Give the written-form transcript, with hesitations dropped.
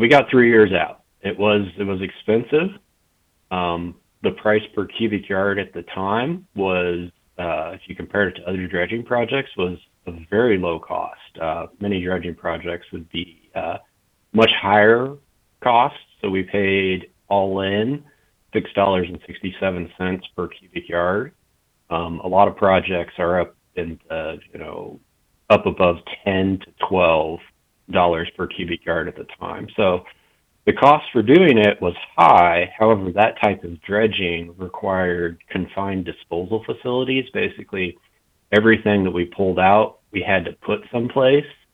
We got 3 years out. It was expensive. The price per cubic yard at the time was, if you compare it to other dredging projects, was a very low cost. Many dredging projects would be much higher cost, so we paid all in $6.67 per cubic yard. A lot of projects are up in the, up above 10 to $12 per cubic yard at the time. So the cost for doing it was high. However, that type of dredging required confined disposal facilities. Basically, everything that we pulled out, we had to put someplace.